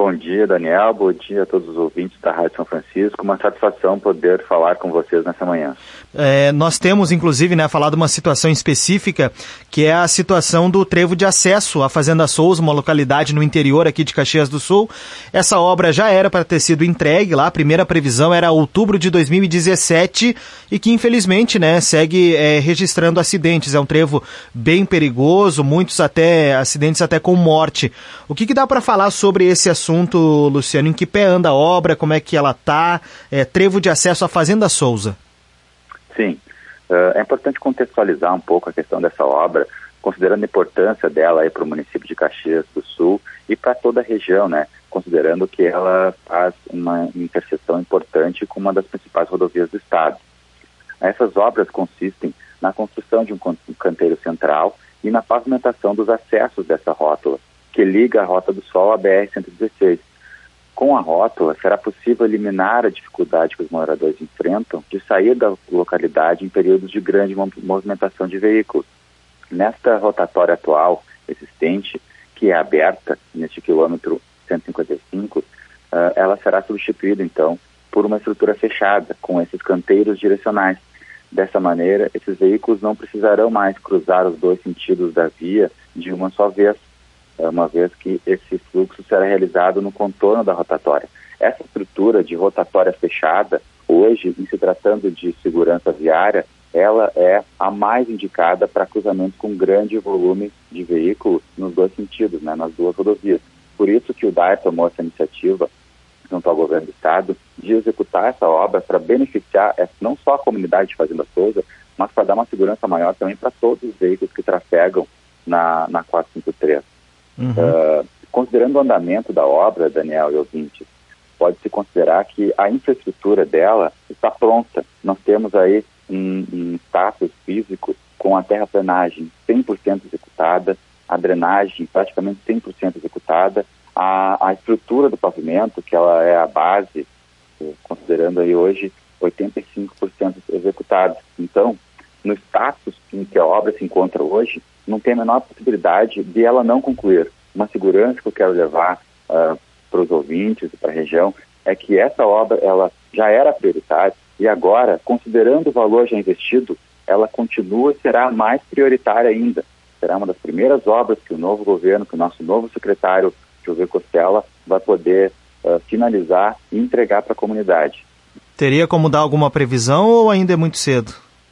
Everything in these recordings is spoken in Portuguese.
Bom dia, Daniel. Bom dia a todos os ouvintes da Rádio São Francisco. Uma satisfação poder falar com vocês nessa manhã. Nós temos, inclusive, falado uma situação específica, que é a situação do trevo de acesso à Fazenda Souza, uma localidade no interior aqui de Caxias do Sul. Essa obra já era para ter sido entregue lá, a primeira previsão era outubro de 2017 e que, infelizmente, segue registrando acidentes. É um trevo bem perigoso, muitos acidentes até com morte. O que dá para falar sobre esse assunto, Luciano? Em que pé anda a obra? Como é que ela está? Trevo de acesso à Fazenda Souza. Sim, é importante contextualizar um pouco a questão dessa obra, considerando a importância dela para o município de Caxias do Sul e para toda a região, considerando que ela faz uma interseção importante com uma das principais rodovias do estado. Essas obras consistem na construção de um canteiro central e na pavimentação dos acessos dessa rótula, que liga a Rota do Sol à BR-116. Com a rótula, será possível eliminar a dificuldade que os moradores enfrentam de sair da localidade em períodos de grande movimentação de veículos. Nesta rotatória atual existente, que é aberta neste quilômetro 155, ela será substituída, então, por uma estrutura fechada, com esses canteiros direcionais. Dessa maneira, esses veículos não precisarão mais cruzar os dois sentidos da via de uma só vez, uma vez que esse fluxo será realizado no contorno da rotatória. Essa estrutura de rotatória fechada, hoje, em se tratando de segurança viária, ela é a mais indicada para cruzamentos com grande volume de veículos nos dois sentidos, nas duas rodovias. Por isso que o DAER tomou essa iniciativa, junto ao governo do estado, de executar essa obra para beneficiar não só a comunidade de Fazenda Souza, mas para dar uma segurança maior também para todos os veículos que trafegam na 453. Considerando o andamento da obra, Daniel e ouvintes, pode-se considerar que a infraestrutura dela está pronta. Nós temos aí um status físico com a terraplenagem 100% executada, a drenagem praticamente 100% executada, a estrutura do pavimento, que ela é a base, considerando aí hoje 85% executada. Então, no status em que a obra se encontra hoje, não tem a menor possibilidade de ela não concluir. Uma segurança que eu quero levar para os ouvintes e para a região é que essa obra ela já era prioritária e agora, considerando o valor já investido, ela continua e será mais prioritária ainda. Será uma das primeiras obras que o novo governo, que o nosso novo secretário, José Costela, vai poder finalizar e entregar para a comunidade. Teria como dar alguma previsão ou ainda é muito cedo?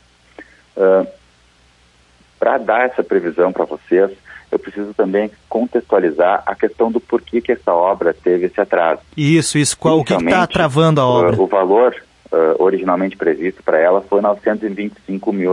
Para dar essa previsão para vocês, eu preciso também contextualizar a questão do porquê que essa obra teve esse atraso. Isso. O que está travando a obra? O valor originalmente previsto para ela foi R$925 mil.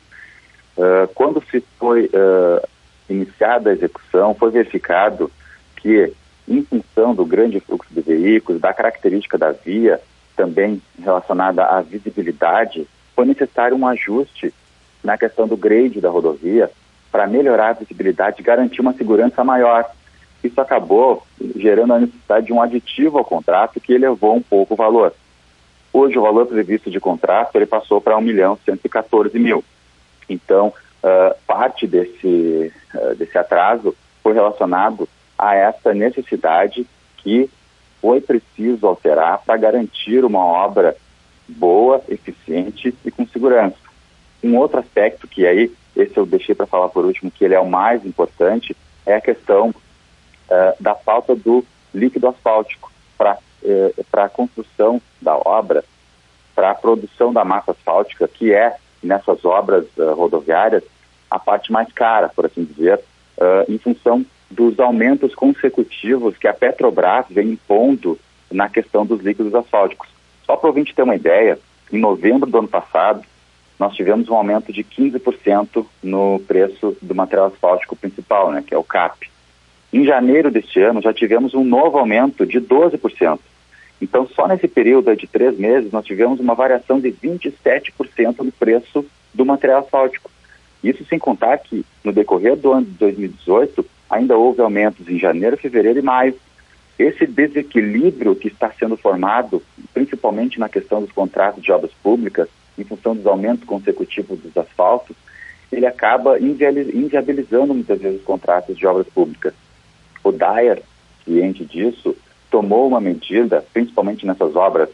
Quando se foi iniciada a execução, foi verificado que, em função do grande fluxo de veículos, da característica da via, também relacionada à visibilidade, foi necessário um ajuste na questão do grade da rodovia para melhorar a visibilidade e garantir uma segurança maior. Isso acabou gerando a necessidade de um aditivo ao contrato que elevou um pouco o valor. Hoje o valor previsto de contrato ele passou para R$1.114.000. Então, parte desse atraso foi relacionado a essa necessidade que foi preciso alterar para garantir uma obra boa, eficiente e com segurança. Um outro aspecto que aí, esse eu deixei para falar por último, que ele é o mais importante, é a questão da falta do líquido asfáltico para a construção da obra, para a produção da massa asfáltica, que é, nessas obras rodoviárias, a parte mais cara, por assim dizer, em função dos aumentos consecutivos que a Petrobras vem impondo na questão dos líquidos asfálticos. Só para o ouvinte ter uma ideia, em novembro do ano passado, nós tivemos um aumento de 15% no preço do material asfáltico principal, que é o CAP. Em janeiro deste ano, já tivemos um novo aumento de 12%. Então, só nesse período de 3 meses, nós tivemos uma variação de 27% no preço do material asfáltico. Isso sem contar que, no decorrer do ano de 2018, ainda houve aumentos em janeiro, fevereiro e maio. Esse desequilíbrio que está sendo formado, principalmente na questão dos contratos de obras públicas, em função dos aumentos consecutivos dos asfaltos, ele acaba inviabilizando muitas vezes os contratos de obras públicas. O DAER, ciente disso, tomou uma medida, principalmente nessas obras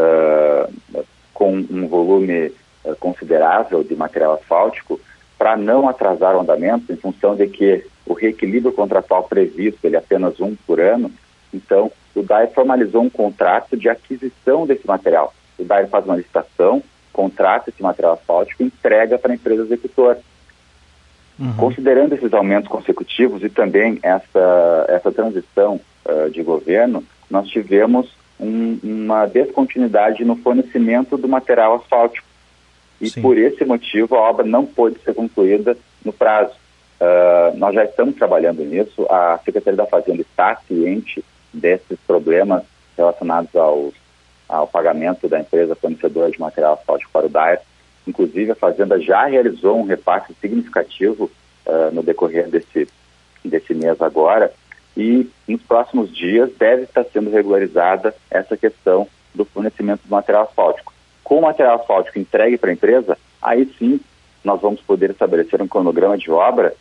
com um volume considerável de material asfáltico, para não atrasar o andamento, em função de que o reequilíbrio contratual previsto ele é apenas um por ano. Então, o DAER formalizou um contrato de aquisição desse material. O DAER faz uma licitação, contrata esse material asfáltico e entrega para a empresa executora. Considerando esses aumentos consecutivos e também essa transição de governo, nós tivemos uma descontinuidade no fornecimento do material asfáltico. E por esse motivo a obra não pôde ser concluída no prazo. Nós já estamos trabalhando nisso, a Secretaria da Fazenda está ciente desses problemas relacionados ao pagamento da empresa fornecedora de material asfáltico para o DAER. Inclusive, a Fazenda já realizou um repasse significativo no decorrer desse mês agora, e nos próximos dias deve estar sendo regularizada essa questão do fornecimento do material asfáltico. Com o material asfáltico entregue para a empresa, aí sim nós vamos poder estabelecer um cronograma de obra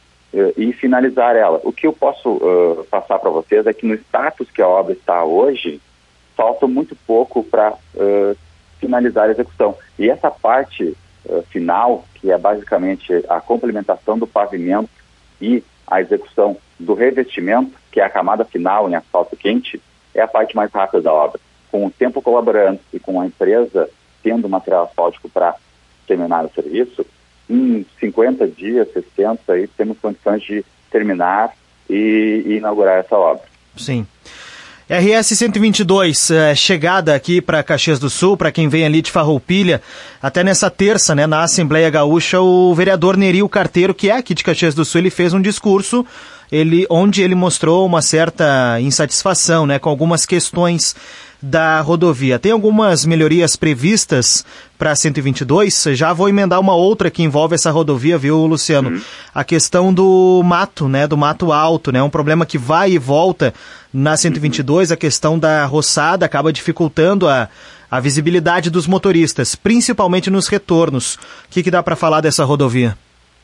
e finalizar ela. O que eu posso passar para vocês é que no status que a obra está hoje, falta muito pouco para finalizar a execução. E essa parte final, que é basicamente a complementação do pavimento e a execução do revestimento, que é a camada final em asfalto quente, é a parte mais rápida da obra. Com o tempo colaborando e com a empresa tendo material asfáltico para terminar o serviço, em 50 dias, 60, aí temos condições de terminar e inaugurar essa obra. Sim. RS 122, chegada aqui para Caxias do Sul, para quem vem ali de Farroupilha, até nessa terça, né, na Assembleia Gaúcha, o vereador Nerio Carteiro, que é aqui de Caxias do Sul, ele fez um discurso onde ele mostrou uma certa insatisfação, né, com algumas questões da rodovia. Tem algumas melhorias previstas para a 122, já vou emendar uma outra que envolve essa rodovia, viu, Luciano? A questão do mato, né, do mato alto, né, um problema que vai e volta na 122, a questão da roçada acaba dificultando a visibilidade dos motoristas, principalmente nos retornos. O que dá para falar dessa rodovia?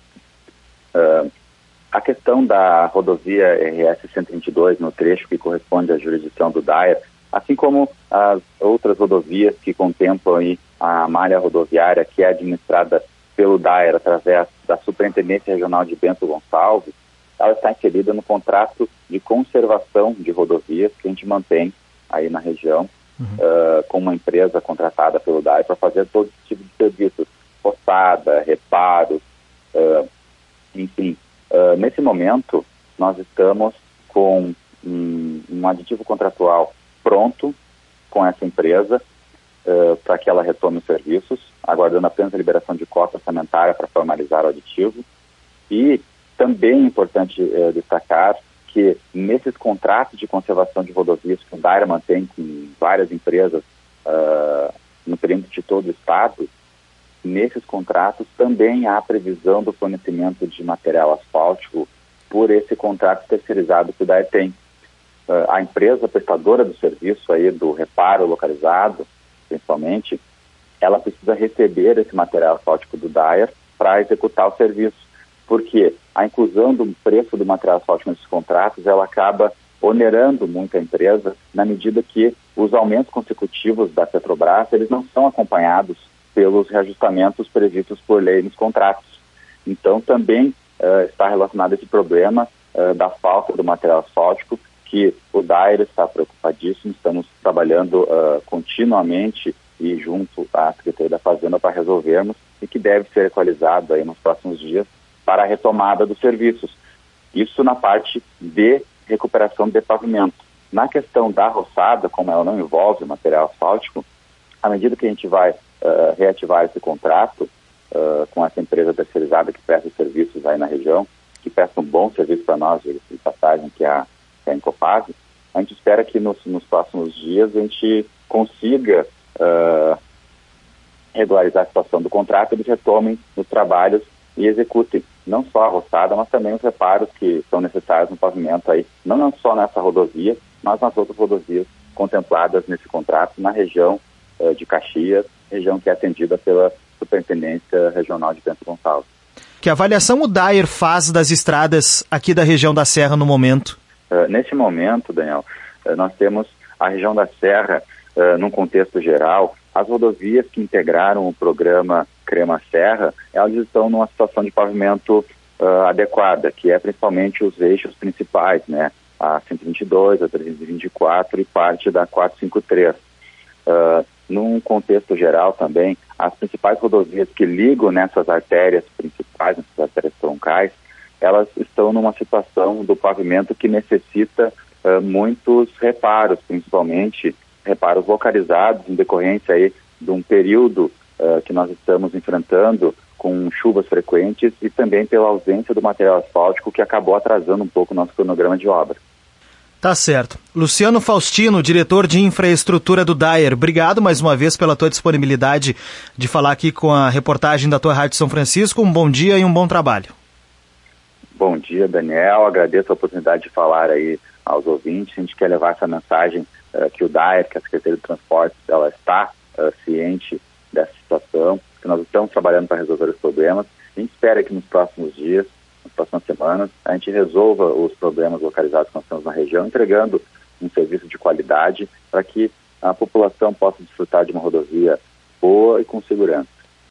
A questão da rodovia RS 122, no trecho que corresponde à jurisdição do DAER, assim como as outras rodovias que contemplam aí a malha rodoviária que é administrada pelo DAER através da Superintendência Regional de Bento Gonçalves, ela está inserida no contrato de conservação de rodovias que a gente mantém aí na região, com uma empresa contratada pelo DAER para fazer todo tipo de serviços, roçada, reparos, enfim. Nesse momento, nós estamos com um aditivo contratual pronto com essa empresa para que ela retome os serviços, aguardando apenas a liberação de cota orçamentária para formalizar o aditivo. E também é importante destacar que nesses contratos de conservação de rodovias que o DAER mantém com várias empresas no período de todo o estado, nesses contratos também há previsão do fornecimento de material asfáltico por esse contrato terceirizado que o DAER tem. A empresa prestadora do serviço aí, do reparo localizado, principalmente, ela precisa receber esse material asfáltico do DAER para executar o serviço, porque a inclusão do preço do material asfáltico nesses contratos, ela acaba onerando muito a empresa, na medida que os aumentos consecutivos da Petrobras, eles não são acompanhados pelos reajustamentos previstos por lei nos contratos. Então, também está relacionado esse problema da falta do material asfáltico, que o DAER está preocupadíssimo, estamos trabalhando continuamente e junto à Secretaria da Fazenda para resolvermos, e que deve ser equalizado aí nos próximos dias para a retomada dos serviços. Isso na parte de recuperação de pavimento. Na questão da roçada, como ela não envolve material asfáltico, à medida que a gente vai reativar esse contrato com essa empresa terceirizada que presta serviços aí na região, que presta um bom serviço para nós, de passagem, que é a Incopag, a gente espera que nos próximos dias a gente consiga regularizar a situação do contrato, eles retomem os trabalhos e executem não só a roçada, mas também os reparos que são necessários no pavimento aí, não só nessa rodovia, mas nas outras rodovias contempladas nesse contrato na região de Caxias, região que é atendida pela Superintendência Regional de Bento Gonçalves. Que avaliação o DAER faz das estradas aqui da região da Serra no momento? Nesse momento, Daniel, nós temos a região da Serra, num contexto geral. As rodovias que integraram o programa Crema Serra, elas estão numa situação de pavimento adequada, que é principalmente os eixos principais, né? A 122, a 324 e parte da 453. Num contexto geral também, as principais rodovias que ligam nessas artérias principais, nessas artérias troncais, elas estão numa situação do pavimento que necessita muitos reparos, principalmente reparos localizados em decorrência aí de um período que nós estamos enfrentando com chuvas frequentes e também pela ausência do material asfáltico que acabou atrasando um pouco o nosso cronograma de obra. Tá certo. Luciano Faustino, diretor de infraestrutura do DAER, obrigado mais uma vez pela tua disponibilidade de falar aqui com a reportagem da tua Rádio São Francisco. Um bom dia e um bom trabalho. Bom dia, Daniel. Agradeço a oportunidade de falar aí aos ouvintes. A gente quer levar essa mensagem que o DAER, que a Secretaria de Transportes, ela está ciente dessa situação, que nós estamos trabalhando para resolver os problemas. A gente espera que nos próximos dias, nas próximas semanas, a gente resolva os problemas localizados que nós temos na região, entregando um serviço de qualidade para que a população possa desfrutar de uma rodovia boa e com segurança.